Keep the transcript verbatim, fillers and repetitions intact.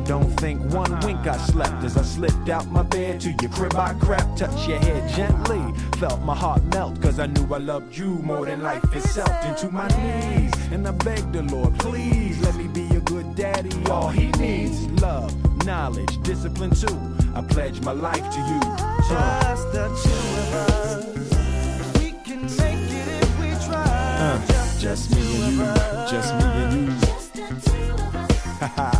don't think one wink I slept as I slipped out my bed to your crib I crept. Touched your head gently, felt my heart melt, cause I knew I loved you more than life itself. Into my knees, and I begged the Lord, please let me be a good daddy. All he needs, love, knowledge, discipline too. I pledge my life to you. Just the two of us, we can make it if we try. Uh, just, just me and you, just me and you. Just the two of us.